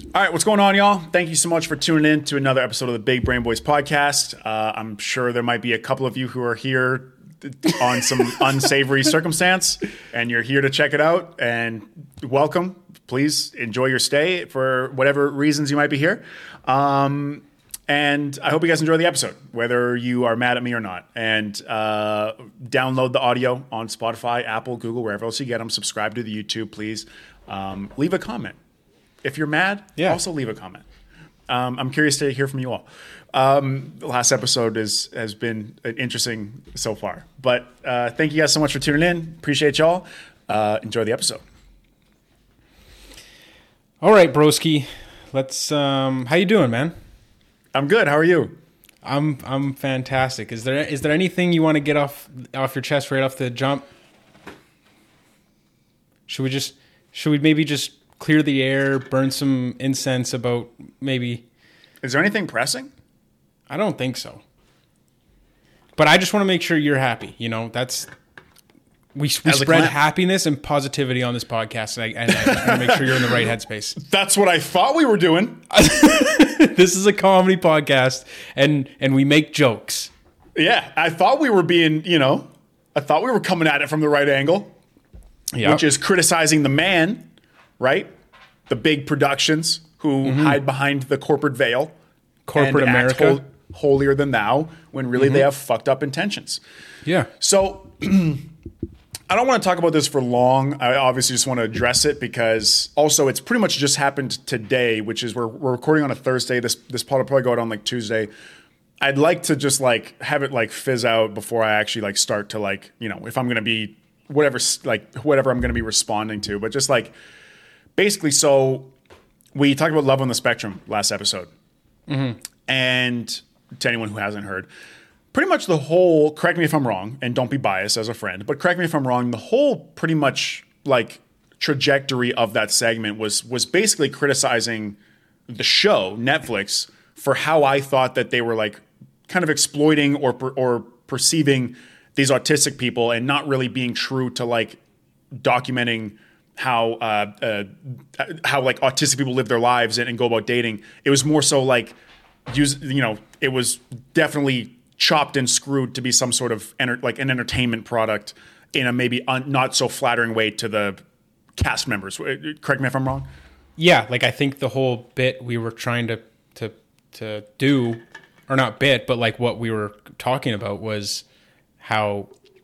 All right, what's going on, y'all? Thank you so much for tuning in to another episode of the Big Brain Boys podcast. I'm sure there might be a couple of you who are here on some unsavory circumstance, and you're here to check it out. And welcome. Please enjoy your stay for whatever reasons you might be here. And I hope you guys enjoy the episode, whether you are mad at me or not. And download the audio on Spotify, Apple, Google, wherever else you get them. Subscribe to the YouTube, please. Leave a comment. If you're mad, also leave a comment. I'm curious to hear from you all. The last episode has been interesting so far. But thank you guys so much for tuning in. Appreciate y'all. Enjoy the episode. All right, broski. Let's. How you doing, man? I'm good. How are you? I'm fantastic. Is there anything you want to get off your chest right off the jump? Should we maybe just clear the air, burn some incense about maybe... Is there anything pressing? I don't think so. But I just want to make sure you're happy. You know, we spread happiness and positivity on this podcast, and I just want to make sure you're in the right headspace. That's what I thought we were doing. This is a comedy podcast, and we make jokes. Yeah, I thought we were being, I thought we were coming at it from the right angle, which is criticizing the man. Right? The big productions who hide behind the corporate veil. Corporate and America. Act holier than thou when really they have fucked up intentions. Yeah. So I don't want to talk about this for long. I obviously just want to address it because also it's pretty much just happened today, which is we're recording on a Thursday. This pod will probably go out on like Tuesday. I'd like to just like have it like fizz out before I actually like start to like, if I'm going to be whatever I'm going to be responding to, but just like, basically, so we talked about Love on the Spectrum last episode. And to anyone who hasn't heard, pretty much the whole, correct me if I'm wrong, and don't be biased as a friend, but correct me if I'm wrong, the whole pretty much like trajectory of that segment was basically criticizing the show, Netflix, for how I thought that they were like kind of exploiting or perceiving these autistic people and not really being true to like documenting how like autistic people live their lives and go about dating. It was more so like it was definitely chopped and screwed to be some sort of an entertainment product in a maybe not so flattering way to the cast members. Correct me if I'm wrong. Yeah, like I think the whole bit we were trying to do, or not bit, but like what we were talking about was how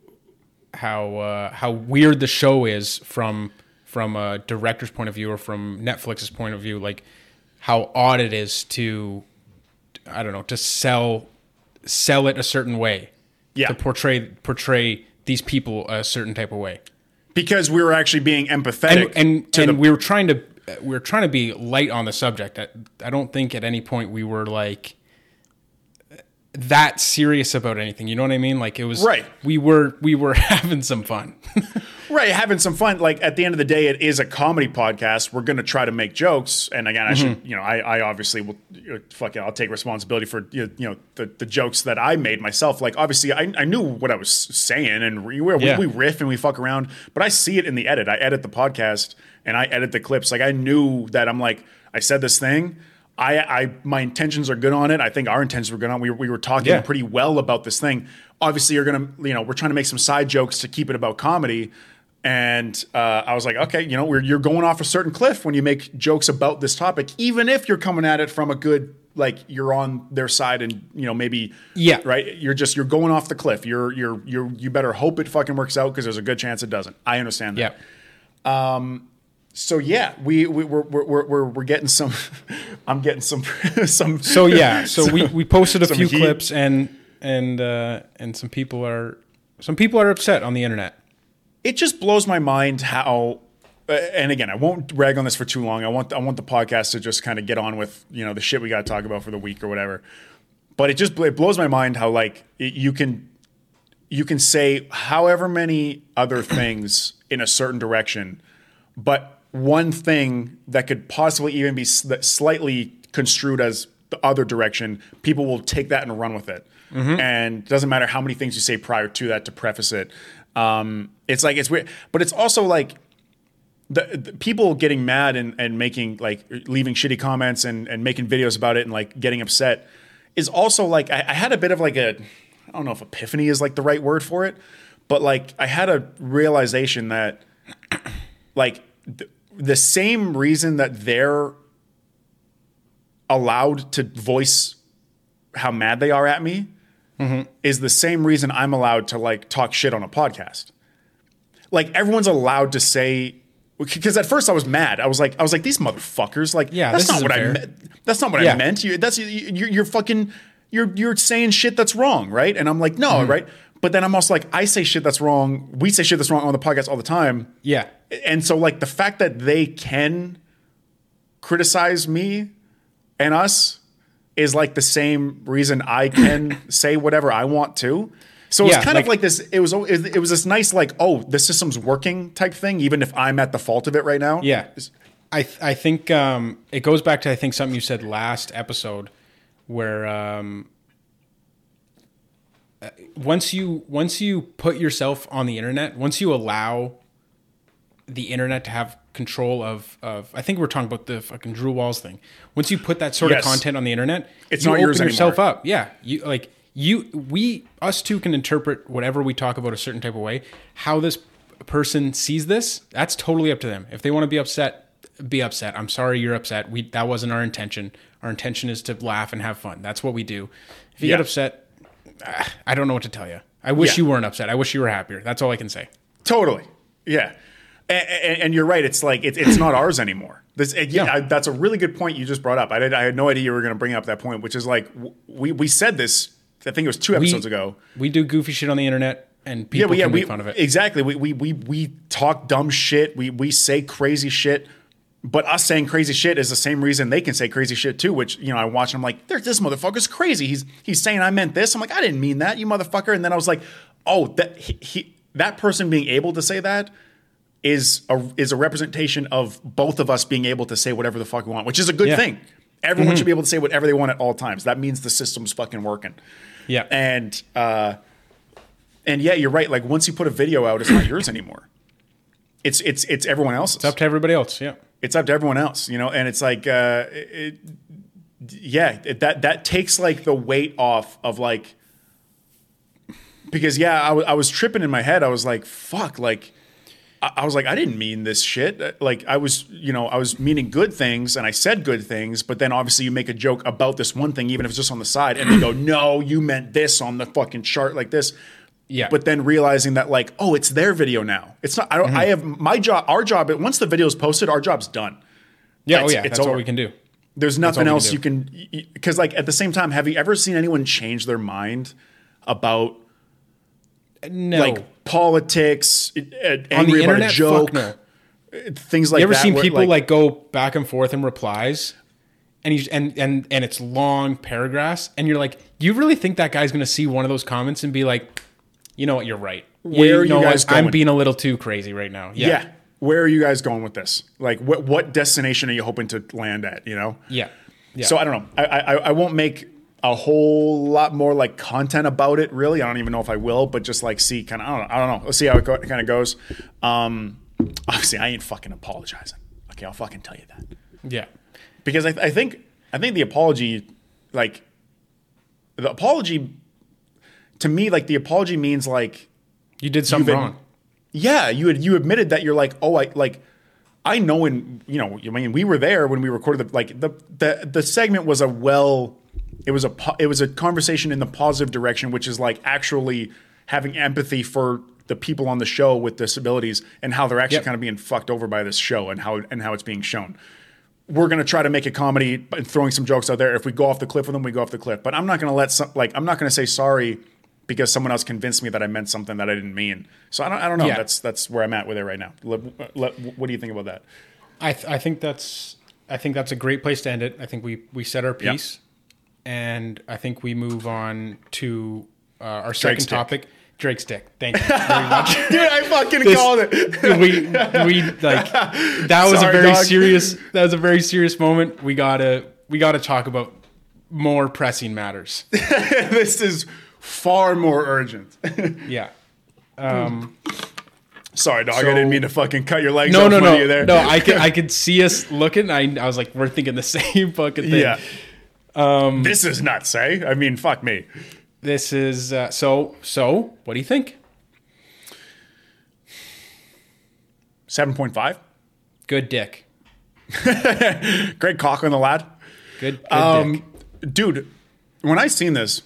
weird the show is from a director's point of view or from Netflix's point of view, like how odd it is to, I don't know, to sell it a certain way, to portray these people a certain type of way, because we were actually being empathetic, and we were trying to be light on the subject. I don't think at any point we were like that serious about anything. You know what I mean? Like it was right. We were having some fun. Right, having some fun. Like at the end of the day, it is a comedy podcast. We're going to try to make jokes, and again, I should, I obviously will. I'll take responsibility for the jokes that I made myself. Like obviously, I knew what I was saying, and we riff and we fuck around, but I see it in the edit. I edit the podcast and I edit the clips. Like I knew that I'm like I said this thing. My intentions are good on it. I think our intentions were good on. We were talking pretty well about this thing. Obviously, we're trying to make some side jokes to keep it about comedy. And I was like, okay, you're going off a certain cliff when you make jokes about this topic, even if you're coming at it from a good, like you're on their side and maybe right. You're going off the cliff. You better hope it fucking works out because there's a good chance it doesn't. I understand that. Yeah. So yeah, we're getting some. I'm getting some. So yeah, so we posted a few clips and some people are upset on the internet. It just blows my mind how. And again, I won't rag on this for too long. I want the podcast to just kind of get on with the shit we got to talk about for the week or whatever. But it blows my mind how like you can say however many other things in a certain direction, but one thing that could possibly even be slightly construed as the other direction, people will take that and run with it. And it doesn't matter how many things you say prior to that to preface it. It's like, it's weird, but it's also like, the people getting mad and making like leaving shitty comments and making videos about it and like getting upset is also like I had a bit of like I don't know if epiphany is like the right word for it, but like I had a realization that like the same reason that they're allowed to voice how mad they are at me is the same reason I'm allowed to like talk shit on a podcast. Like everyone's allowed to say, because at first I was mad. I was like these motherfuckers. Like, Yeah, that's this not what isn't I fair. meant. That's not what Yeah. I meant. You're fucking you're saying shit that's wrong, right? And I'm like, no, right? But then I'm also like, I say shit that's wrong. We say shit that's wrong on the podcast all the time. Yeah. And so like the fact that they can criticize me and us is like the same reason I can say whatever I want to. So it's Yeah, kind of like- like this. It was this nice like, oh, the system's working type thing, even if I'm at the fault of it right now. Yeah. I think it goes back to, I think, something you said last episode where once you put yourself on the internet, once you allow the internet to have control of I think we're talking about the fucking Drew Walls thing. Once you put that sort Yes. of content on the internet, It's you not yours open yourself anymore. up. Yeah. Us two can interpret whatever we talk about a certain type of way. How this person sees this, that's totally up to them. If they want to be upset, be upset. I'm sorry you're upset. That wasn't our intention. Our intention is to laugh and have fun. That's what we do. If you Yeah. get upset, I don't know what to tell you. I wish Yeah. you weren't upset. I wish you were happier. That's all I can say. Totally. Yeah. And you're right. It's like it's not ours anymore. That's a really good point you just brought up. I had no idea you were going to bring up that point, which is like we said this. I think it was 2 episodes ago. We do goofy shit on the internet, and people can make fun of it. Exactly. We talk dumb shit. We say crazy shit. But us saying crazy shit is the same reason they can say crazy shit too. Which I watch. And I'm like, this motherfucker's crazy. He's saying I meant this. I'm like, I didn't mean that, you motherfucker. And then I was like, oh, that person being able to say that is a representation of both of us being able to say whatever the fuck we want, which is a good thing. Everyone should be able to say whatever they want at all times. That means the system's fucking working. Yeah. And yeah, you're right. Like once you put a video out, it's not yours anymore. It's everyone else's. It's up to everybody else. Yeah. It's up to everyone else, and it's like, that takes like the weight off of like, because I was tripping in my head. I was like, fuck, like, I was like, I didn't mean this shit. Like I was meaning good things and I said good things, but then obviously you make a joke about this one thing, even if it's just on the side, and they go, no, you meant this on the fucking chart like this. Yeah. But then realizing that like, oh, it's their video now. It's not, I have my job, our job, once the video is posted, our job's done. Yeah. It's That's over. all we can do. There's nothing all we else you can can, because like at the same time, have you ever seen anyone change their mind about No. like politics, on angry the about internet, a joke, fuck no. things like that? You ever seen where, people like go back and forth in replies, and it's long paragraphs, and you're like, you really think that guy's going to see one of those comments and be like, you know what, you're right. Where are you know guys what? I'm going? being a little too crazy right now. yeah. Where are you guys going with this? Like, what destination are you hoping to land at? Yeah. So I don't know. I won't make a whole lot more like content about it. Really, I don't even know if I will. But just like see, kind of, I don't know. Let's see how it kind of goes. Obviously, I ain't fucking apologizing. Okay, I'll fucking tell you that. Yeah. Because I think the apology, like the apology, to me, like the apology means like You did something You've been- wrong. yeah, you admitted that you're like, oh, I know, and I mean, we were there when we recorded the segment was it was a conversation in the positive direction, which is like actually having empathy for the people on the show with disabilities and how they're actually Yep. kind of being fucked over by this show and how it's being shown. We're going to try to make a comedy and throwing some jokes out there. If we go off the cliff with them, we go off the cliff. But I'm not going to I'm not going to say sorry because someone else convinced me that I meant something that I didn't mean. So I don't know. Yeah. That's where I'm at with it right now. What do you think about that? I think that's a great place to end it. I think we said our piece, and I think we move on to our second dick. topic. Drake's dick. Thank you very much. Dude, I fucking called it. we like that was Sorry, a very dog. serious. That was a very serious moment. We gotta talk about more pressing matters. This is far more urgent. Yeah. Sorry, dog. So- I didn't mean to fucking cut your legs No, off no, when no, you there. no. I could see us looking. I was like, we're thinking the same fucking thing. Yeah. This is nuts, eh? I mean, fuck me. This is so. What do you think? 7.5. Good dick. Great cock on the lad. Good dick. Dude, when I seen this,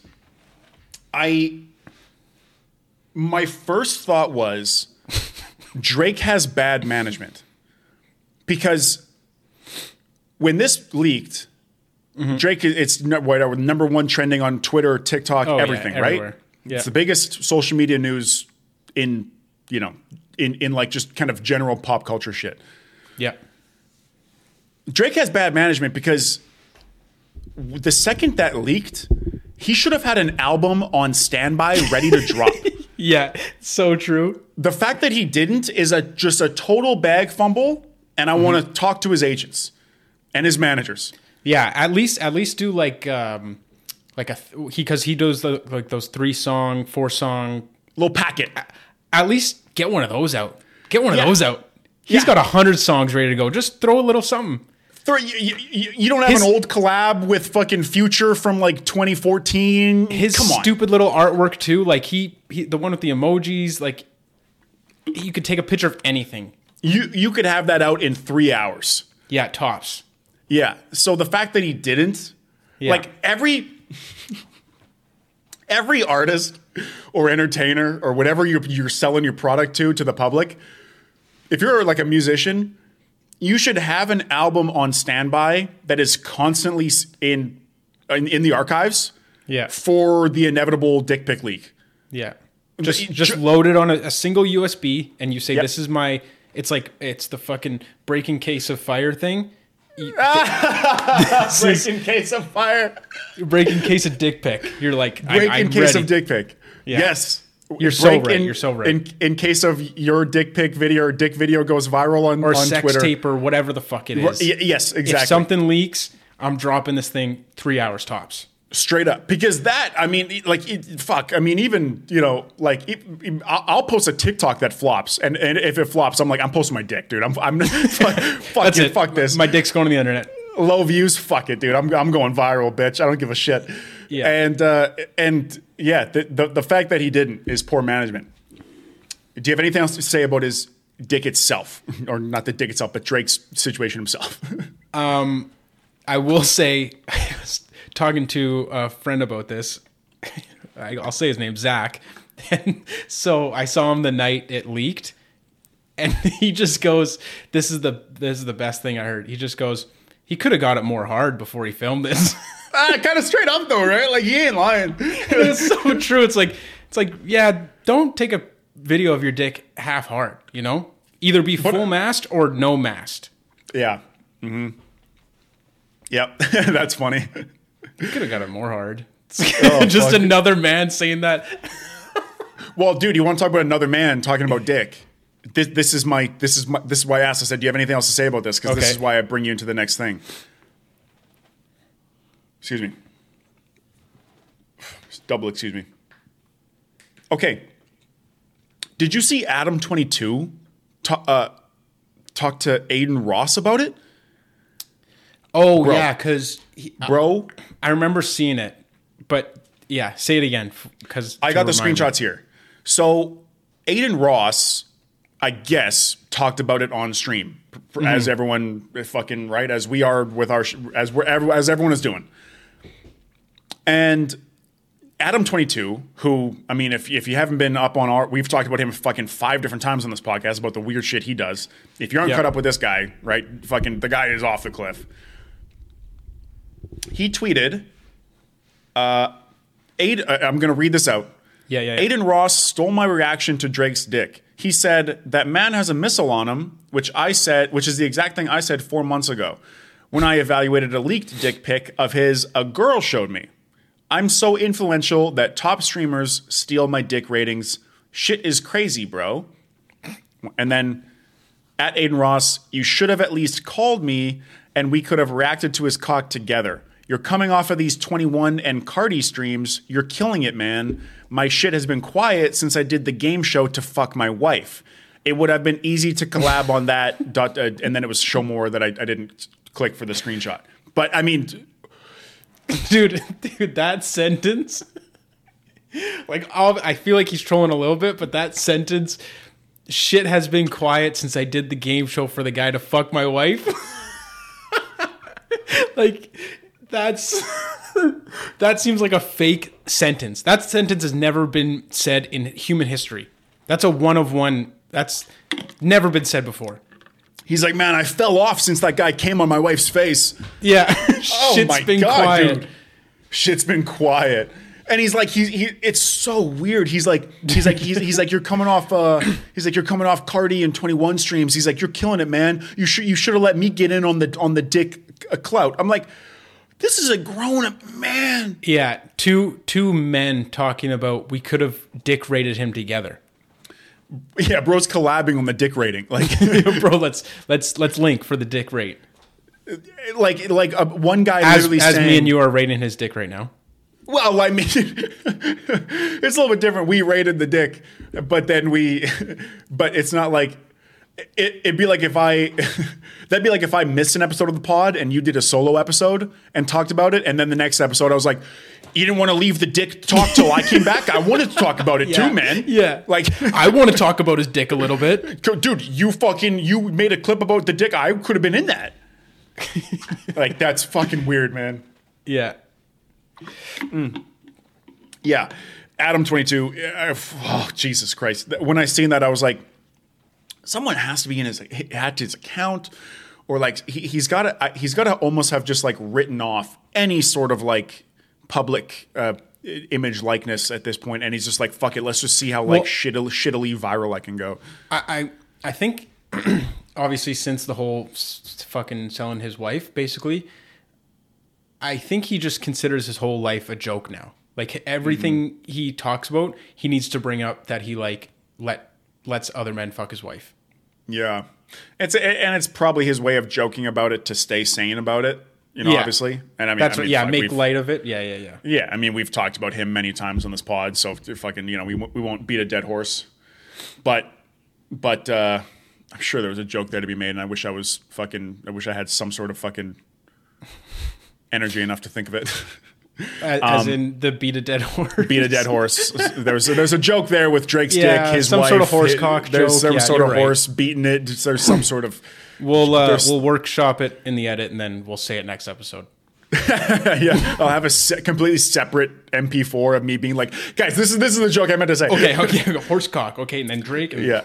my first thought was Drake has bad management. Because when this leaked, Drake, it's whatever, number one trending on Twitter, TikTok, Oh, yeah, everything, everywhere. right? Yeah. It's the biggest social media news in like just kind of general pop culture shit. Yeah. Drake has bad management because the second that leaked, he should have had an album on standby ready to drop. Yeah. So true. The fact that he didn't is just a total bag fumble, and I want to talk to his agents and his managers. Yeah. At least do like because he does like those 3-song, 4-song. Little packet. At least get one of those out. Get one of Yeah. those out. He's Yeah. got 100 songs ready to go. Just throw a little something. You don't have an old collab with fucking Future from like 2014. His Come on. stupid little artwork too. Like he the one with the emojis. Like you could take a picture of anything. You could have that out in 3 hours. Yeah, tops. Yeah. So the fact that he didn't, Yeah. like every artist or entertainer or whatever you're selling your product to the public, if you're like a musician, you should have an album on standby that is constantly in the archives Yeah. for the inevitable dick pic leak. Yeah. Just load it on a single USB and you say, Yep. this is my, it's the fucking breaking case of fire thing. Breaking case of fire. Breaking case of dick pic. You're like, Breaking I'm case ready. of dick pic. Yeah. Yes. You're so Break right. You're so right. In case of your dick pic video or dick video goes viral on sex Twitter. tape or whatever the fuck it is. Yes, exactly. If something leaks, I'm dropping this thing 3 hours tops. Straight up. Because that, I mean, like, fuck. I mean, even, like, I'll post a TikTok that flops. And if it flops, I'm like, I'm posting my dick, dude. I'm fuck That's it. it. Fuck this. My dick's going to the internet. Low views, fuck it, dude. I'm going viral, bitch. I don't give a shit. Yeah. And yeah, the fact that he didn't is poor management. Do you have anything else to say about his dick itself, or not the dick itself, but Drake's situation himself? I will say, I was talking to a friend about this. I'll say his name, Zach. And so I saw him the night it leaked, and he just goes, "This is the best thing I heard." He just goes, "He could have got it more hard before he filmed this." Kind of straight up though, right? Like, he ain't lying. It's so true. It's like, yeah, don't take a video of your dick half hard. Either be full mast or no mast. Yeah. Mm-hmm. Yep. That's funny. You could have got it more hard. Oh, Just fuck. another man saying that. Well, dude, you want to talk about another man talking about dick? This is why I asked. I said, "Do you have anything else to say about this?" Because this Okay. is why I bring you into the next thing. Excuse me. Double excuse me. Okay. Did you see Adam 22 talk to Aiden Ross about it, Oh, Bro. yeah, because bro? I remember seeing it. But yeah, say it again. Because I got the screenshots here. So Aiden Ross, I guess, talked about it on stream, as everyone fucking right, as we are with our as everyone is doing. And Adam 22, who, I mean, if you haven't been up on we've talked about him fucking 5 different times on this podcast about the weird shit he does. If you aren't Yeah. caught up with this guy, right, fucking the guy is off the cliff. He tweeted, I'm going to read this out. Yeah. Aiden Ross stole my reaction to Drake's dick. He said, "That man has a missile on him," which is the exact thing I said 4 months ago when I evaluated a leaked dick pic of his a girl showed me. "I'm so influential that top streamers steal my dick ratings. Shit is crazy, bro." And then at Aiden Ross, "You should have at least called me and we could have reacted to his cock together. You're coming off of these 21 and Cardi streams. You're killing it, man. My shit has been quiet since I did the game show to fuck my wife. it would have been easy to collab on that. And then it was show more that I didn't click for the screenshot. But I mean, dude, that sentence. Like, I feel like he's trolling a little bit, but that sentence, shit has been quiet since I did the game show for the guy to fuck my wife. Like, that seems like a fake sentence. That sentence has never been said in human history. That's a one of one. That's never been said before. He's like, man, I fell off since that guy came on my wife's face. Yeah. Oh Shit's my been God, quiet. dude. Shit's been quiet. And he's like, it's so weird. He's like, you're coming off Cardi and 21 streams. He's like, you're killing it, man. You should have let me get in on the dick clout. I'm like, this is a grown up man. Yeah, two men talking about we could have dick rated him together. Yeah, bro's collabing on the dick rating. Like, bro, let's link for the dick rate. One guy literally as saying, me and you are rating his dick right now. Well, I mean, it's a little bit different. We rated the dick, but then but it's not like, it'd be like that'd be like if I missed an episode of the pod and you did a solo episode and talked about it. And then the next episode, I was like, you didn't want to leave the dick talk till I came back. I wanted to talk about it too, man. Yeah. Like, I want to talk about his dick a little bit. Dude, you made a clip about the dick. I could have been in that. Like, that's fucking weird, man. Yeah. Yeah. Adam 22. Oh, Jesus Christ. When I seen that, I was like, someone has to be in his account, or like he's got to almost have just like written off any sort of like public image likeness at this point, and he's just like, fuck it, let's just see how like shittily viral I can go. I think obviously since the whole fucking selling his wife, basically, I think he just considers his whole life a joke now. Like everything he talks about, he needs to bring up that he like lets other men fuck his wife. Yeah, it's probably his way of joking about it to stay sane about it. You know, obviously, and I mean, make light of it. Yeah. Yeah, I mean, we've talked about him many times on this pod, so fucking, you know, we won't beat a dead horse. But I'm sure there was a joke there to be made, and I wish I had some sort of fucking energy enough to think of it. As in the beat a dead horse. Beat a dead horse. There's a joke there with Drake's dick, his some wife. Sort of horse cock there's joke. some sort of horse beating it. There's some sort of. We'll workshop it in the edit, and then we'll say it next episode. Yeah, I'll have a completely separate MP4 of me being like, guys, this is the joke I meant to say. Okay, horse cock. Okay, and then Drake. Yeah.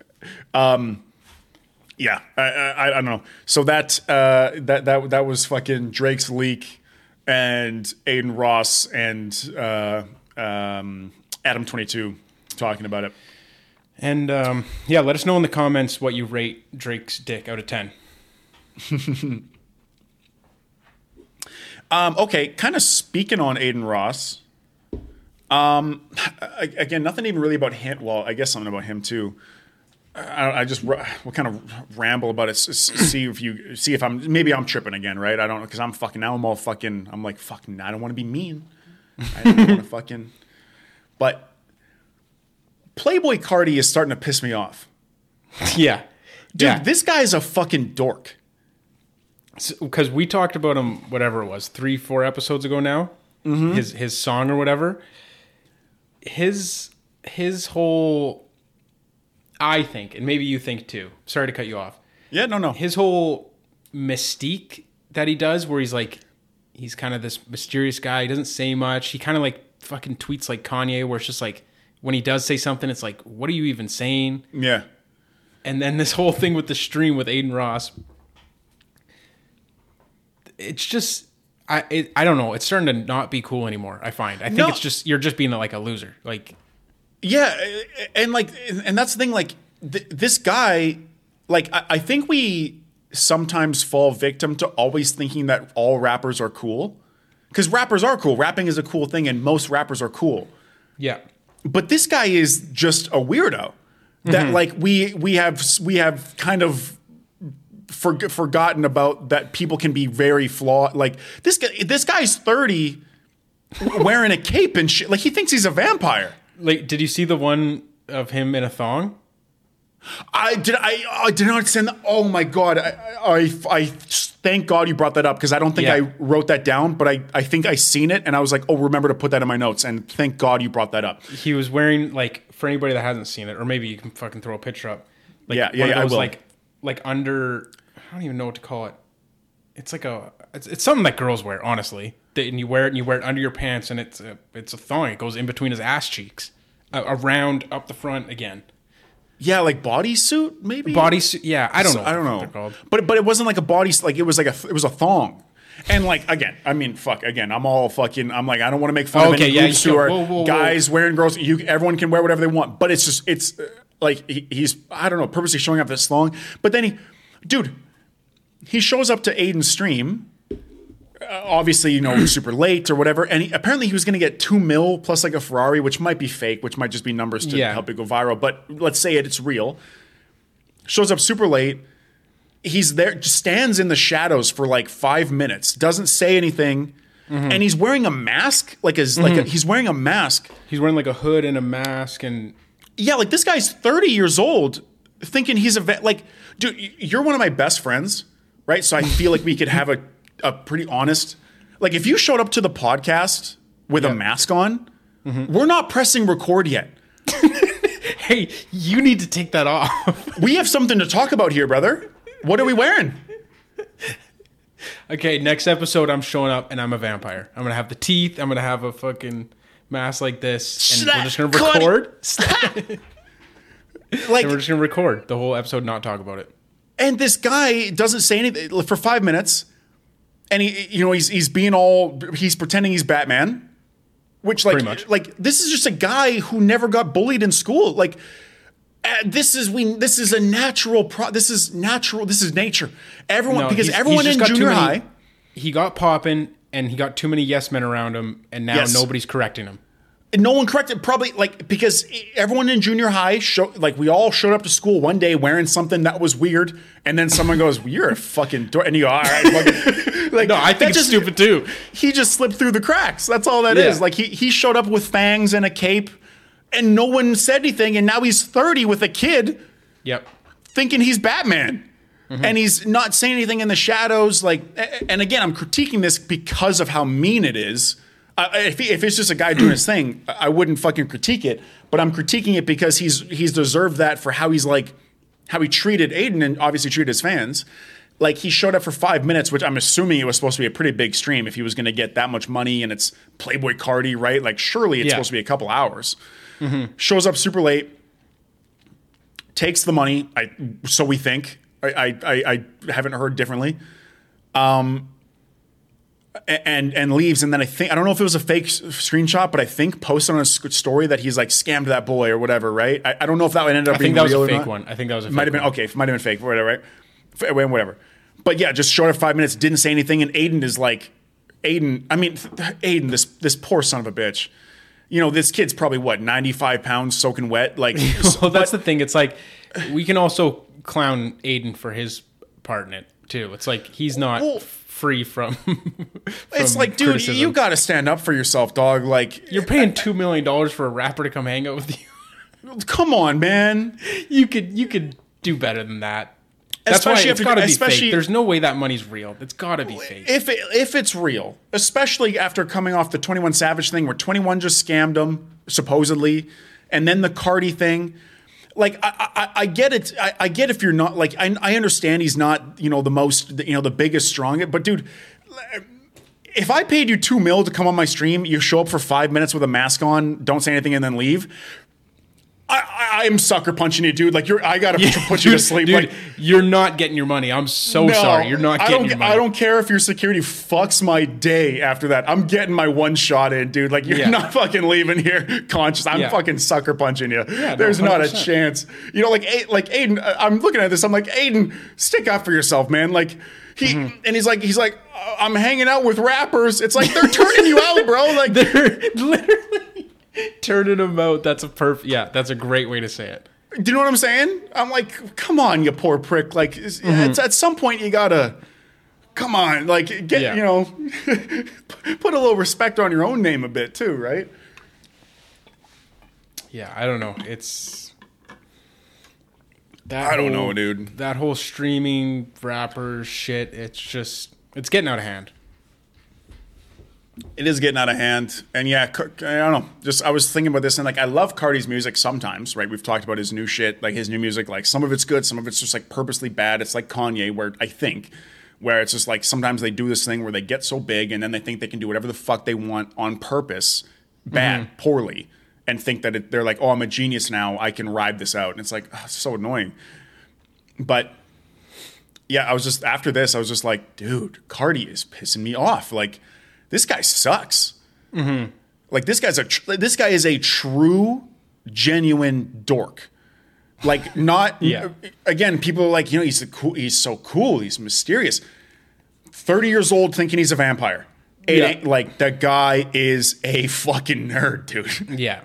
Yeah, I don't know. So that was fucking Drake's leak, and Aiden Ross and Adam 22 talking about it. And let us know in the comments what you rate Drake's dick out of 10. Okay, kind of speaking on Aiden Ross. Again, nothing even really about him. Well, I guess something about him too. I just will kind of ramble about it. See if I'm tripping again, right? I don't know, because I'm like fucking. I don't want to be mean. I don't want to fucking. But Playboy Cardi is starting to piss me off. Yeah, dude, this guy is a fucking dork. Because we talked about him, whatever it was, 3-4 episodes ago now. Mm-hmm. His song or whatever. His whole, I think, and maybe you think too. Sorry to cut you off. Yeah, no. His whole mystique that he does, where he's kind of this mysterious guy. He doesn't say much. He kind of like fucking tweets like Kanye, where it's just like when he does say something, it's like, what are you even saying? Yeah. And then this whole thing with the stream with Aiden Ross. It's just, I don't know. It's starting to not be cool anymore. I find. I think it's just, you're just being like a loser. Like, yeah, and that's the thing. Like this guy, like I think we sometimes fall victim to always thinking that all rappers are cool, because rappers are cool. Rapping is a cool thing, and most rappers are cool. Yeah, but this guy is just a weirdo. That like we have kind of forgotten about, that people can be very flawed. Like this guy's 30 wearing a cape and shit. Like he thinks he's a vampire. Like, did you see the one of him in a thong? I did not send that. Oh my God. I thank God you brought that up because I don't think I wrote that down, but I think I seen it and I was like, oh, remember to put that in my notes. And thank God you brought that up. He was wearing, like, for anybody that hasn't seen it, or maybe you can fucking throw a picture up. Like, I will. Like under, I don't even know what to call it. It's like it's something that girls wear, honestly. And you wear it under your pants, and it's a thong. It goes in between his ass cheeks, around up the front again. Yeah, like bodysuit, maybe. Bodysuit. Yeah, I don't know. I don't know. What they're called. But it wasn't like a body. Like it was a thong. And like again, I mean, fuck. Again, I'm all fucking. I'm like, I don't want to make fun of any groups who are guys wearing girls. Everyone can wear whatever they want. But it's like he's I don't know, purposely showing up this long. But then he shows up to Aiden's stream. Obviously, super late or whatever. And apparently he was going to get $2 million plus like a Ferrari, which might be fake, which might just be numbers to help it go viral. But let's say it's real. Shows up super late. He's there, just stands in the shadows for like 5 minutes, doesn't say anything. Mm-hmm. And he's wearing a mask. He's wearing a mask. He's wearing like a hood and a mask. And yeah, like this guy's 30 years old thinking he's like, dude, you're one of my best friends, right? So I feel like we could have a pretty honest, like if you showed up to the podcast with a mask on, we're not pressing record yet. Hey, you need to take that off. We have something to talk about here, brother. What are we wearing? Okay, next episode I'm showing up and I'm a vampire. I'm going to have the teeth. I'm going to have a fucking mask like this. And we're just going to record. Like, and we're just going to record the whole episode, not talk about it. And this guy doesn't say anything for 5 minutes. And he's pretending he's Batman, which like this is just a guy who never got bullied in school. Like this is a natural this is natural. This is nature. Everyone in junior high, he got popping and he got too many yes men around him, and now nobody's correcting him. And no one corrected, probably because everyone in junior high we all showed up to school one day wearing something that was weird, and then someone goes, well, "You're a fucking dork," and you go, "All right." No, I think it's stupid too. He just slipped through the cracks. That's all that is. Like he showed up with fangs and a cape, and no one said anything, and now he's 30 with a kid. Yep. Thinking he's Batman. Mm-hmm. And he's not saying anything in the shadows. And again, I'm critiquing this because of how mean it is. If it's just a guy doing his thing, I wouldn't fucking critique it. But I'm critiquing it because he's deserved that for how he treated Aiden and obviously treated his fans. Like he showed up for 5 minutes, which I'm assuming it was supposed to be a pretty big stream if he was going to get that much money and it's Playboy Cardi, right? Like surely it's supposed to be a couple hours. Mm-hmm. Shows up super late, takes the money. So we think. I haven't heard differently. And leaves, and then I don't know if it was a fake screenshot, but I think posted on a story that he's like scammed that boy or whatever, right? I don't know if that ended up being real or not. I think that was a fake one. I think that was a fake one. Might have been fake, whatever, right? Whatever. But yeah, just short of 5 minutes, didn't say anything, and Aiden, this poor son of a bitch. This kid's probably 95 pounds soaking wet. Like, well, that's the thing. It's like we can also clown Aiden for his part in it too. It's like he's not free from it's like, dude, criticism. You got to stand up for yourself, dog. Like you're paying $2 million for a rapper to come hang out with you. Come on, man. You could do better than that. That's especially why it's got to be fake. There's no way that money's real. It's got to be fake. If it's real, especially after coming off the 21 Savage thing where 21 just scammed him supposedly, and then the Cardi thing. Like I get it. I get if you're not like I understand he's not the most the biggest strongest. But dude, if I paid you $2 million to come on my stream, you show up for 5 minutes with a mask on, don't say anything, and then leave. I'm sucker punching you, dude. Like I gotta put you to sleep. Dude, like you're not getting your money. I'm so sorry. You're not getting your money. I don't care if your security fucks my day after that. I'm getting my one shot in, dude. Like you're not fucking leaving here conscious. I'm fucking sucker punching you. Yeah, there's not a chance. Like Aiden. I'm looking at this. I'm like, Aiden, stick up for yourself, man. Like and he's like, I'm hanging out with rappers. It's like they're turning you out, bro. Like they're literally turning them out. That's a great way to say it. Do you know what I'm saying? I'm like, come on, you poor prick. Like, at some point you gotta, come on, like, get, put a little respect on your own name a bit too, right? Yeah, I don't know. It's I don't know, dude. That whole streaming rapper shit, it's getting out of hand. It is getting out of hand. And yeah, I don't know. Just, I was thinking about this, and like, I love Cardi's music sometimes, right? We've talked about his new shit, like his new music, like some of it's good, some of it's just like purposely bad. It's like Kanye, where it's just like sometimes they do this thing where they get so big and then they think they can do whatever the fuck they want on purpose, bad, poorly, and think that they're like, oh, I'm a genius now, I can ride this out. And it's like, oh, it's so annoying. But yeah, after this, I was just like, dude, Cardi is pissing me off. Like, this guy sucks. Mm-hmm. Like, this guy is a true, genuine dork. Like, not again, people are like, you know, he's so cool, he's mysterious. 30 years old thinking he's a vampire. Like, the guy is a fucking nerd, dude. Yeah.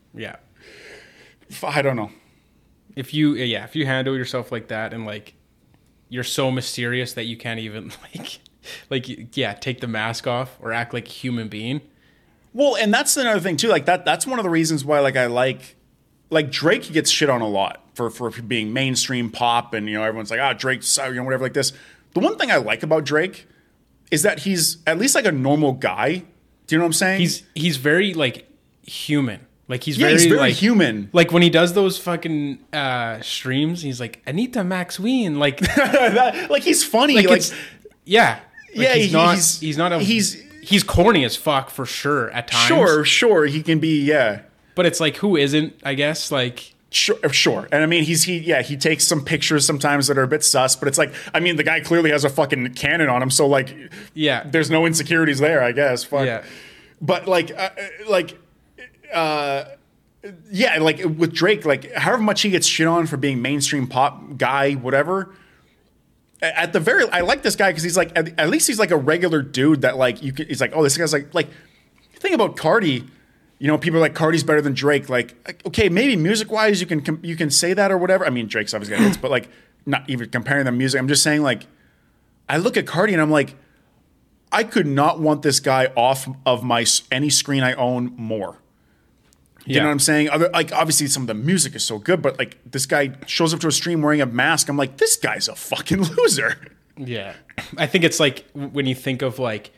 I don't know. If you handle yourself like that and like you're so mysterious that you can't even take the mask off or act like a human being. Well, and that's another thing too. Like that's one of the reasons why I like Drake gets shit on a lot for being mainstream pop, and you know, everyone's like, Drake's, you know, whatever like this. The one thing I like about Drake is that he's at least like a normal guy. Do you know what I'm saying? He's very like human. Like he's very like, human. Like when he does those fucking streams, he's like Anita Maxween. Like like he's funny. Like he's corny as fuck for sure at times. Sure, he can be, yeah. But it's like, who isn't? I guess like. Sure. And I mean, he takes some pictures sometimes that are a bit sus, but it's like, I mean, the guy clearly has a fucking cannon on him, so like, yeah, there's no insecurities there, I guess. Fuck. Yeah. But like with Drake, like however much he gets shit on for being mainstream pop guy, whatever. I like this guy because he's like, at least he's like a regular dude that like he's like, oh, this guy's like the thing about Cardi. You know, people are like, Cardi's better than Drake. Like, okay, maybe music-wise you can say that or whatever. I mean, Drake's obviously got hits, but like, not even comparing them music. I'm just saying, like, I look at Cardi and I'm like, I could not want this guy off of any screen I own more. You know what I'm saying? Like, obviously some of the music is so good, but like, this guy shows up to a stream wearing a mask. I'm like, this guy's a fucking loser. Yeah, I think it's like when you think of like.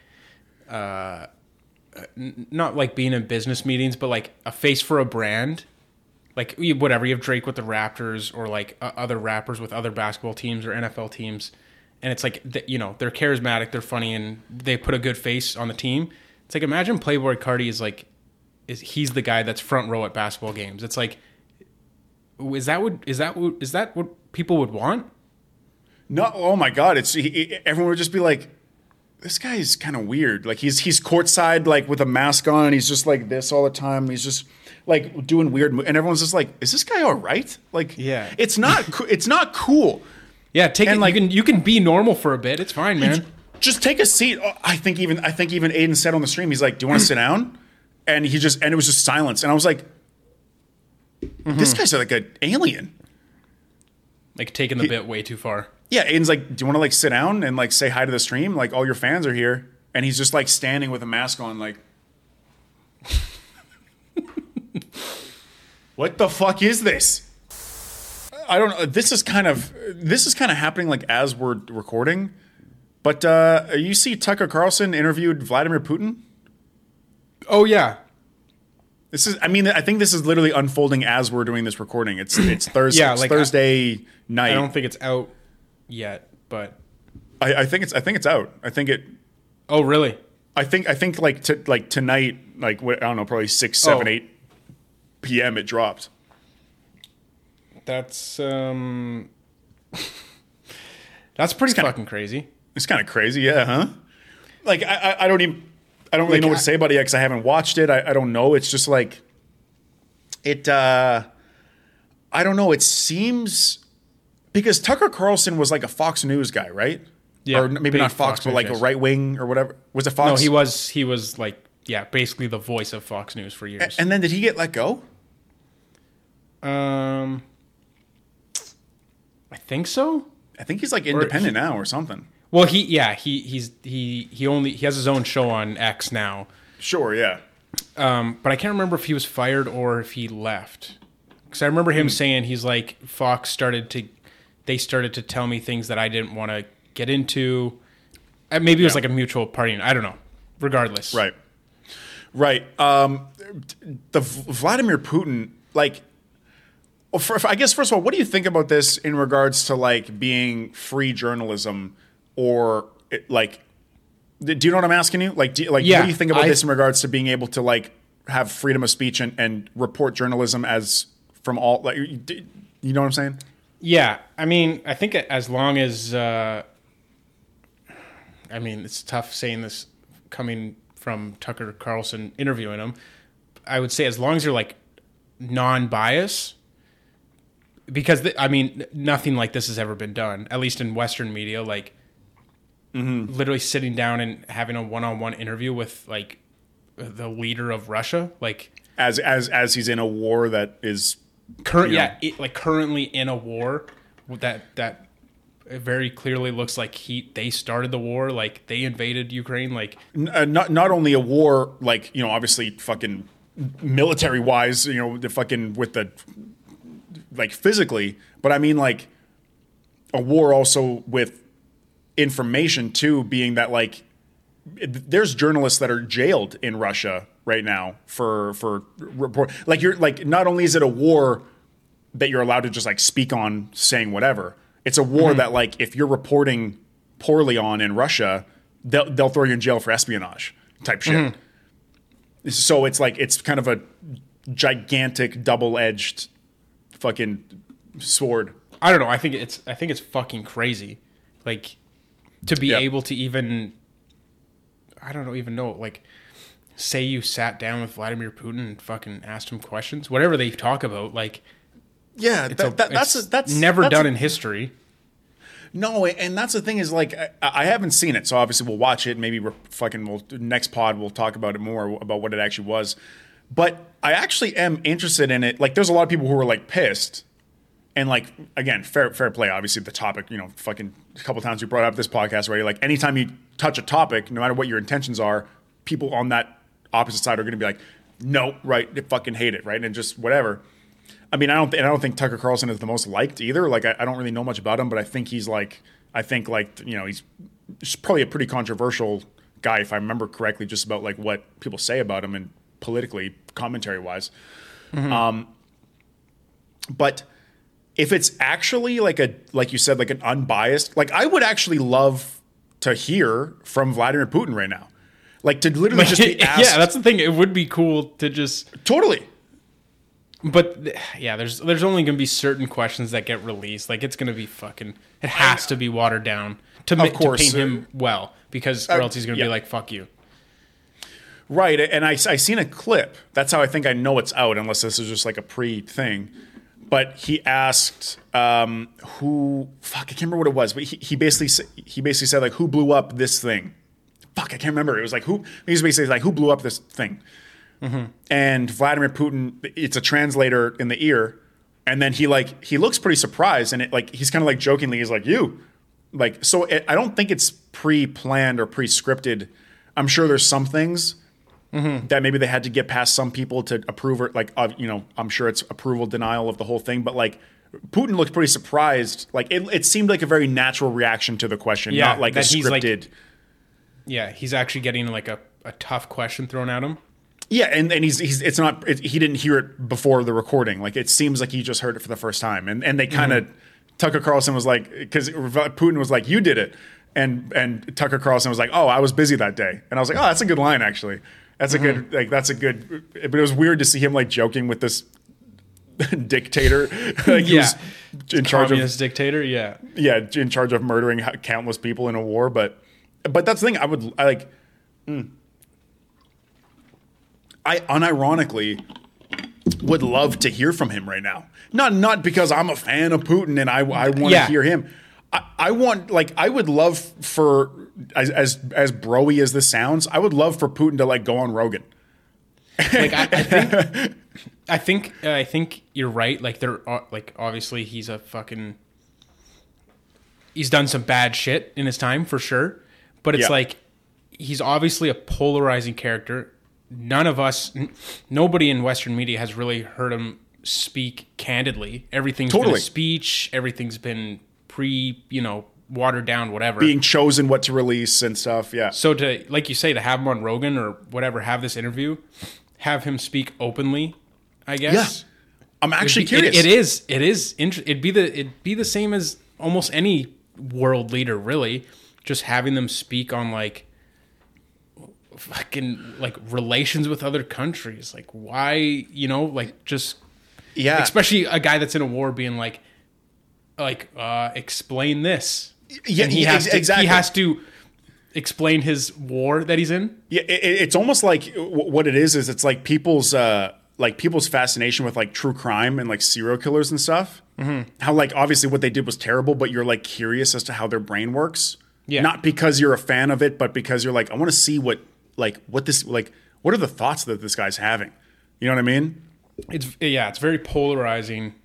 Not like being in business meetings, but like a face for a brand, like whatever. You have Drake with the Raptors, or like other rappers with other basketball teams or NFL teams, and it's like you know, they're charismatic, they're funny, and they put a good face on the team. It's like, imagine Playboi Carti he's the guy that's front row at basketball games. It's like, is that what people would want? No, oh my God, everyone would just be like, this guy is kind of weird. Like he's courtside, like with a mask on, and he's just like this all the time. He's just like doing weird, and everyone's just like, "Is this guy all right?" Like, yeah, it's not cool. Yeah, you can be normal for a bit. It's fine, man. Just take a seat. I think even Aiden said on the stream, he's like, "Do you want to sit down?" And it was just silence, and I was like, "This guy's like an alien." Like taking the bit way too far. Yeah, Aiden's like, do you want to like sit down and like say hi to the stream? Like all your fans are here. And he's just like standing with a mask on, like, what the fuck is this? I don't know. This is kind of happening like as we're recording. But you see Tucker Carlson interviewed Vladimir Putin? Oh yeah. I think this is literally unfolding as we're doing this recording. It's Thursday. Yeah, like Thursday night. I don't think it's out yet, but I think it's out. I think it. Oh really? I think like tonight, like I don't know, probably 6, 7, 8 p.m. it dropped. That's pretty fucking crazy. It's kind of crazy, yeah, huh? Like I don't really know what to say about it yet because I haven't watched it. I don't know. It's just like it. I don't know. It seems because Tucker Carlson was like a Fox News guy, right? Yeah, or maybe not Fox, but like a right wing or whatever. Was it Fox? No, he was like basically the voice of Fox News for years. And then did he get let go? I think so. I think he's like independent now or something. Well, he has his own show on X now. Sure, yeah. But I can't remember if he was fired or if he left. Because I remember him saying he's like Fox started to they started to tell me things that I didn't want to get into. Maybe it was like a mutual partying. I don't know. Regardless. Right. The Vladimir Putin, like, I guess, first of all, what do you think about this in regards to, like, being free journalism or, like, do you know what I'm asking you? Like, what do you think about this in regards to being able to, like, have freedom of speech and report journalism as from all, like, you know what I'm saying? Yeah. I mean, I think as long as, I mean, it's tough saying this coming from Tucker Carlson interviewing him. I would say as long as you're, like, non-bias, because, I mean, nothing like this has ever been done, at least in Western media, like, literally sitting down and having a one-on-one interview with, like, the leader of Russia, like, as he's in a war that is currently in a war that it very clearly looks like they started the war, like they invaded Ukraine, like not only a war, like, you know, obviously fucking military wise, you know, the fucking with the, like, physically, but I mean, like, a war also with information too, being that, like, there's journalists that are jailed in Russia right now for report. Like, you're like, not only is it a war that you're allowed to just, like, speak on saying whatever, it's a war that, like, if you're reporting poorly on in Russia, they'll throw you in jail for espionage type shit. So it's like, it's kind of a gigantic double-edged fucking sword. I don't know. I think it's fucking crazy. Like, to be able to even, I don't even know, like, say you sat down with Vladimir Putin and fucking asked him questions, whatever they talk about, like, yeah, that's never done in history. No, and that's the thing is, like, I haven't seen it, so obviously we'll watch it. Maybe next pod we'll talk about it more, about what it actually was. But I actually am interested in it. Like, there's a lot of people who are, like, pissed. And, like, again, fair play. Obviously, the topic, you know, fucking a couple times we brought up this podcast already. Like, anytime you touch a topic, no matter what your intentions are, people on that opposite side are going to be like, no, right, they fucking hate it, right, and just whatever. I mean, I don't think Tucker Carlson is the most liked either. Like, I don't really know much about him, but I think he's like, you know, he's probably a pretty controversial guy, if I remember correctly, just about, like, what people say about him and politically, commentary wise. But if it's actually like you said, like an unbiased, like, I would actually love to hear from Vladimir Putin right now. Like, to literally just be asked. Yeah, that's the thing. It would be cool to just. Totally. But yeah, there's only going to be certain questions that get released. Like, it's going to be fucking, it has to be watered down to paint him well, because or else he's going to be like, fuck you. Right. And I seen a clip. That's how I think I know it's out, unless this is just like a pre-thing. But he asked who, fuck, I can't remember what it was, but he basically said, like, who blew up this thing? Fuck, I can't remember. It was like, he was basically like, who blew up this thing? And Vladimir Putin, it's a translator in the ear, and then he looks pretty surprised, and it, like, he's kind of like jokingly, he's like, you, like, so I don't think it's pre-planned or pre-scripted. I'm sure there's some things that maybe they had to get past some people to approve it. Like, you know, I'm sure it's approval denial of the whole thing, but, like, Putin looked pretty surprised. Like, it seemed like a very natural reaction to the question, not like a scripted. He's actually getting, like, a tough question thrown at him. Yeah, and it's not. He didn't hear it before the recording. Like, it seems like he just heard it for the first time. And they kind of Tucker Carlson was like, because Putin was like, you did it, and Tucker Carlson was like, oh, I was busy that day, and I was like, oh, that's a good line actually. That's a good, like, that's a good. But it was weird to see him, like, joking with this dictator, like, who's in charge communist dictator, in charge of murdering countless people in a war. But that's the thing. I unironically would love to hear from him right now. Not because I'm a fan of Putin and I want to hear him. I want, like, I would love for, as bro-y as this sounds, I would love for Putin to, like, go on Rogan. Like, I think you're right. Like, there are, like, obviously he's done some bad shit in his time for sure. But it's like, he's obviously a polarizing character. Nobody in Western media has really heard him speak candidly. Everything's been a speech. Everything's been watered down, whatever. Being chosen what to release and stuff. Yeah. So to, like you say, to have him on Rogan or whatever, have this interview, have him speak openly, I guess. Yeah. I'm actually curious. It is it'd be the same as almost any world leader, really, just having them speak on like fucking like relations with other countries, like why, just especially a guy that's in a war being like explain this. Yeah, and he has exactly. to explain his war that he's in. Yeah, it's almost like what it is it's like people's fascination with like true crime and like serial killers and stuff. Mm-hmm. How like obviously what they did was terrible, but you're like curious as to how their brain works. Yeah. Not because you're a fan of it, but because you're like, I want to see what are the thoughts that this guy's having? You know what I mean? It's very polarizing.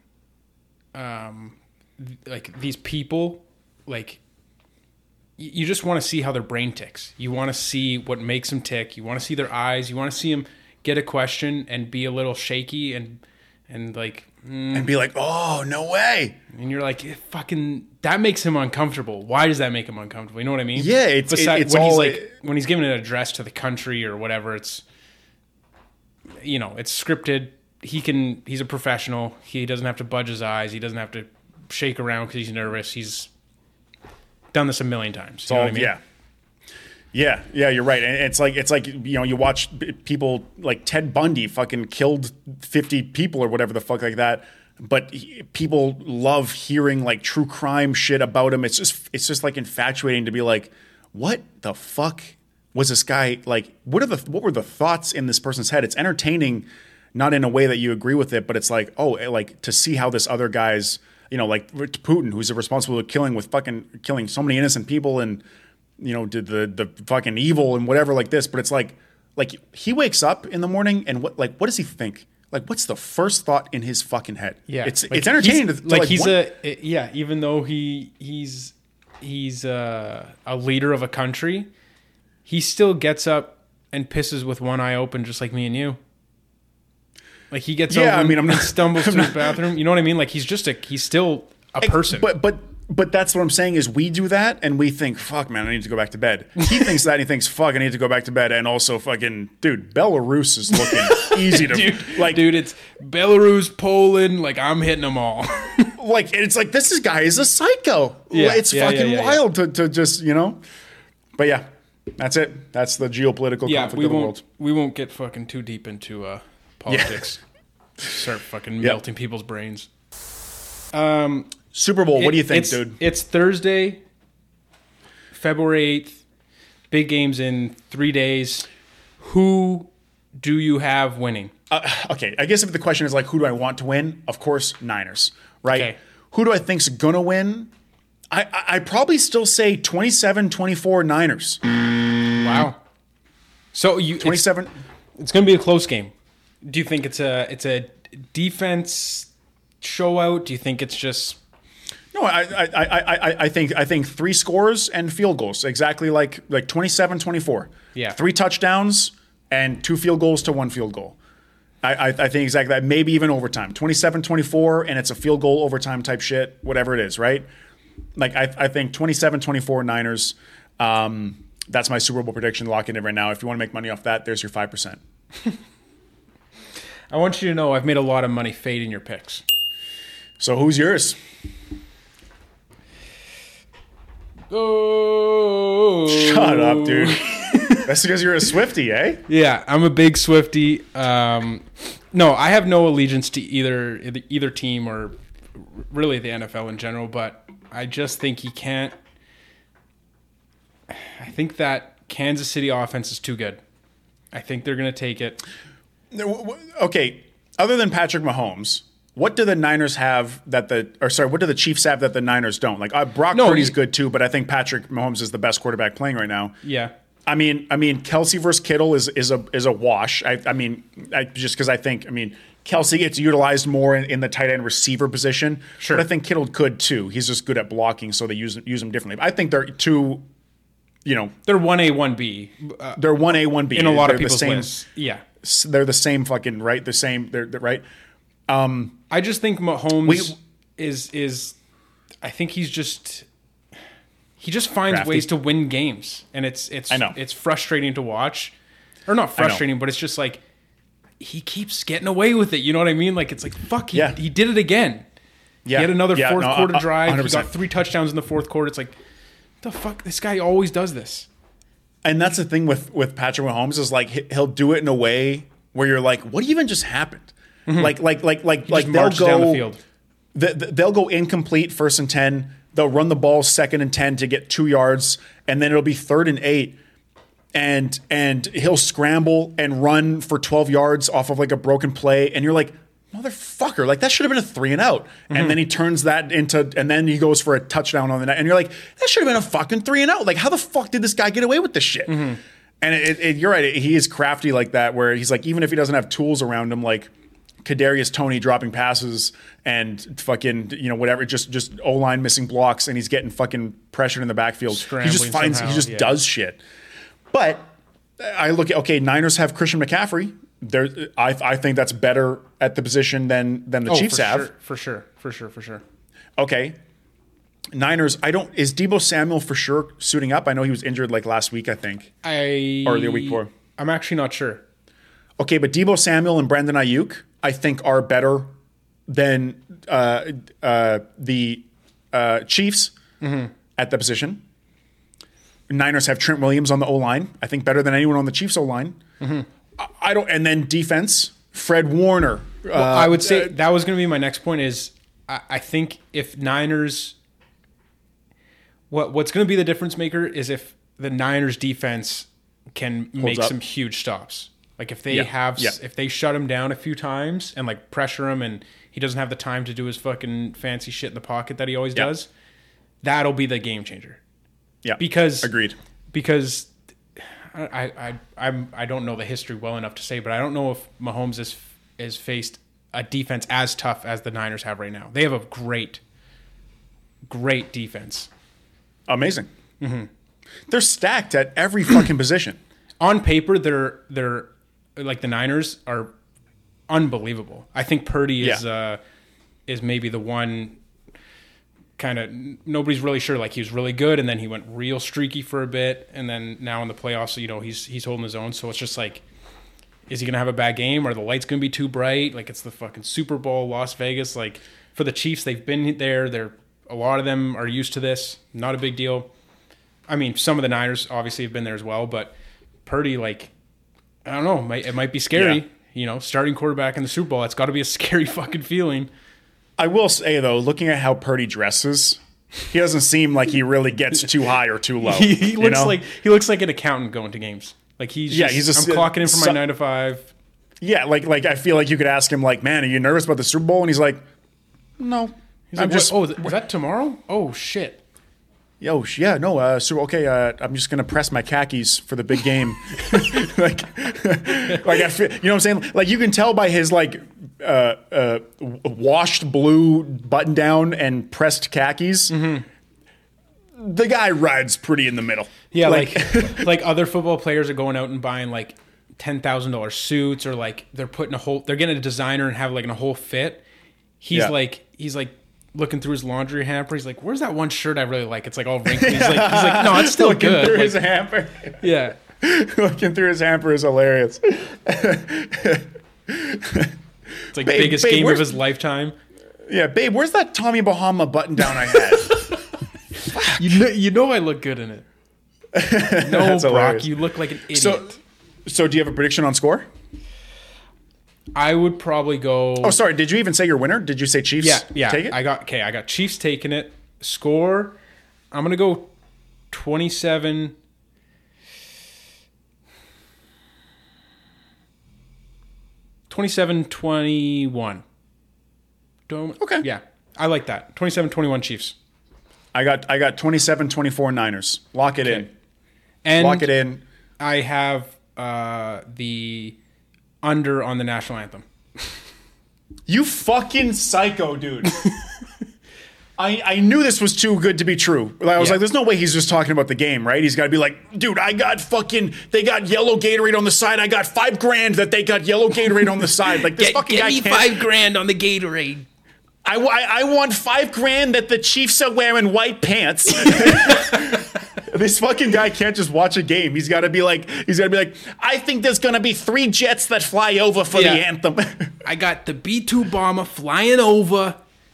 Like these people, like you just want to see how their brain ticks. You want to see what makes them tick. You want to see their eyes. You want to see them get a question and be a little shaky and like and be like, oh, no way. And you're like, fucking, that makes him uncomfortable. Why does that make him uncomfortable? You know what I mean? Yeah, it's when all when he's giving an address to the country or whatever, it's it's scripted. He's a professional. He doesn't have to budge his eyes. He doesn't have to shake around because he's nervous. He's done this a million times. You know what I mean? Yeah, you're right. And it's like you watch people like Ted Bundy fucking killed 50 people or whatever the fuck like that. But people love hearing like true crime shit about him. It's just like infatuating to be like, what the fuck was this guy like? What were the thoughts in this person's head? It's entertaining, not in a way that you agree with it, but it's like, oh, like to see how this other guy's, like Putin, who's responsible for killing so many innocent people and did the fucking evil and whatever like this, but it's like he wakes up in the morning and what does he think? Like, what's the first thought in his fucking head? Yeah, it's entertaining. Even though he's a leader of a country, he still gets up and pisses with one eye open, just like me and you. Like he gets up and stumbles to his bathroom. You know what I mean? Like he's still a person. But that's what I'm saying is we do that and we think, fuck, man, I need to go back to bed. He thinks that and he thinks, fuck, I need to go back to bed. And also fucking, dude, Belarus is looking easy to... Dude, it's Belarus, Poland, like I'm hitting them all. Like, it's like, this guy is a psycho. Yeah, it's fucking wild to just, But yeah, that's it. That's the geopolitical conflict of the world. We won't get fucking too deep into politics. Yeah. Start fucking melting people's brains. Super Bowl, what do you think, dude? It's Thursday, February 8th. Big games in 3 days. Who do you have winning? Okay, I guess if the question is like, who do I want to win? Of course, Niners, right? Okay. Who do I think's going to win? I probably still say 27-24 Niners. Wow. So 27. It's going to be a close game. Do you think it's a defense show out? Do you think it's just... No, I think 3 scores and field goals, exactly like 27-24. Yeah. 3 touchdowns and 2 field goals to 1 field goal. I think exactly that. Maybe even overtime. 27-24 and it's a field goal overtime type shit, whatever it is, right? Like I think 27-24 Niners. That's my Super Bowl prediction. Lock it in right now. If you want to make money off that, there's your 5%. I want you to know I've made a lot of money fading your picks. So who's yours? Oh, shut up, dude. That's because you're a Swiftie, eh? Yeah, I'm a big Swiftie. No, I have no allegiance to either team or really the NFL in general, but I just think he can't. I think that Kansas City offense is too good. I think they're going to take it. Okay, other than Patrick Mahomes, what do the Niners have what do the Chiefs have that the Niners don't? Like Brock Purdy's good too, but I think Patrick Mahomes is the best quarterback playing right now. Yeah. I mean, Kelsey versus Kittle is a wash. Just because I think Kelsey gets utilized more in the tight end receiver position. Sure. But I think Kittle could too. He's just good at blocking, so they use him differently. But I think they're two. They're 1A, 1B. They're 1A, 1B in a lot of people's lists. Yeah. They're the same fucking right. The same. They're right. I just think Mahomes is I think he just finds Crafty. ways to win games, and it's I know. it's frustrating to watch, or not frustrating, but it's just like he keeps getting away with it. You know what I mean? Like it's like fuck, he did it again. Yeah. He had another fourth quarter drive. 100%. He got 3 touchdowns in the fourth quarter. It's like, the fuck, this guy always does this. And that's the thing with Patrick Mahomes is like he'll do it in a way where you're like, what even just happened? Like Just they'll marches down the go field. they'll go incomplete 1st and 10. They'll run the ball 2nd and 10 to get 2 yards, and then it'll be 3rd and 8. And he'll scramble and run for 12 yards off of like a broken play, and you're like, motherfucker, like that should have been a 3 and out. And then he turns that into, and then he goes for a touchdown on the night, and you're like, that should have been a fucking 3 and out. Like, how the fuck did this guy get away with this shit? And you're right, he is crafty like that, where he's like, even if he doesn't have tools around him, like Kadarius Toney dropping passes and fucking, whatever, just O-line missing blocks, and he's getting fucking pressured in the backfield. He just does shit. But I look at, okay, Niners have Christian McCaffrey. I think that's better at the position than the Chiefs have. For sure. Okay. Niners, is Deebo Samuel for sure suiting up? I know he was injured like last week, I think. Or the week before. I'm actually not sure. Okay, but Deebo Samuel and Brandon Ayuk, I think, are better than the Chiefs at the position. Niners have Trent Williams on the O-line. I think better than anyone on the Chiefs O-line. And then defense, Fred Warner. Well, I would say that was going to be my next point is I think if Niners, what's going to be the difference maker is if the Niners defense can make some huge stops. Like if they if they shut him down a few times and like pressure him and he doesn't have the time to do his fucking fancy shit in the pocket that he always does, that'll be the game changer. Yeah. Agreed. Because I don't know the history well enough to say, but I don't know if Mahomes has faced a defense as tough as the Niners have right now. They have a great defense. Amazing. They're stacked at every fucking position. On paper, they're like the Niners are unbelievable. I think Purdy is maybe the one. Kind of nobody's really sure. Like he was really good, and then he went real streaky for a bit, and then now in the playoffs, he's holding his own. So it's just like, is he gonna have a bad game? Are the lights gonna be too bright? Like it's the fucking Super Bowl, Las Vegas. Like for the Chiefs, they've been there. A lot of them are used to this. Not a big deal. I mean, some of the Niners obviously have been there as well, but Purdy, like, I don't know, it might be scary. Starting quarterback in the Super Bowl, it's got to be a scary fucking feeling. I will say, though, looking at how Purdy dresses, he doesn't seem like he really gets too high or too low. he looks like an accountant going to games. Like I'm clocking in for my 9 to 5. Yeah, like I feel like you could ask him, like, man, are you nervous about the Super Bowl? And he's like, no. He's like, is that tomorrow? Oh shit. Yo, yeah, no, I'm just gonna press my khakis for the big game. like I feel, you know what I'm saying? Like you can tell by his washed blue button down and pressed khakis. The guy rides pretty in the middle. Yeah, like other football players are going out and buying like $10,000 suits, or like they're getting a designer and have like a whole fit. He's like looking through his laundry hamper. He's like, where's that one shirt I really like? It's like all wrinkled. He's like, no, it's still looking good. Through his hamper. Yeah. Looking through his hamper is hilarious. It's like biggest game of his lifetime. Yeah, babe, where's that Tommy Bahama button down I had? you know I look good in it. No, Brock, hilarious. You look like an idiot. So do you have a prediction on score? I would probably go. Oh, sorry. Did you even say your winner? Did you say Chiefs? Yeah. Take it? I got Chiefs taking it. Score. I'm gonna go 27. 27-21. Okay. Yeah, I like that. 27-21 Chiefs. I got 27-24 Niners. Lock it in. And lock it in. I have the under on the national anthem. You fucking psycho, dude. I knew this was too good to be true. I was like, there's no way he's just talking about the game, right? He's got to be like, dude, they got yellow Gatorade on the side. I got $5,000 that they got yellow Gatorade on the side. Like this fucking guy can't. $5,000 on the Gatorade. I want $5,000 that the Chiefs are wearing white pants. This fucking guy can't just watch a game. He's got to be like, I think there's going to be 3 jets that fly over for the anthem. I got the B-2 bomber flying over.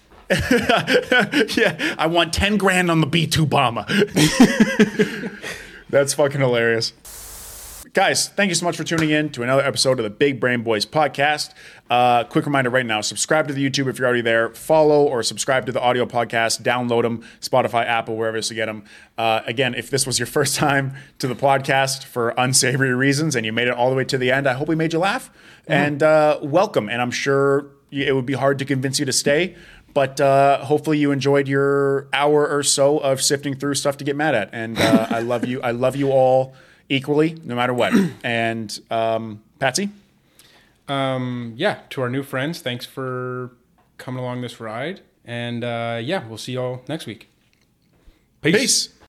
Yeah, I want $10,000 on the B-2 bomber. That's fucking hilarious. Guys, thank you so much for tuning in to another episode of the Big Brain Boys podcast. Quick reminder right now, subscribe to the YouTube if you're already there. Follow or subscribe to the audio podcast. Download them, Spotify, Apple, wherever else you get them. Again, if this was your first time to the podcast for unsavory reasons and you made it all the way to the end, I hope we made you laugh. And welcome. And I'm sure it would be hard to convince you to stay. But hopefully you enjoyed your hour or so of sifting through stuff to get mad at. And I love you. I love you all equally, no matter what. And Patsy? Yeah, to our new friends, thanks for coming along this ride. And we'll see y'all next week. Peace.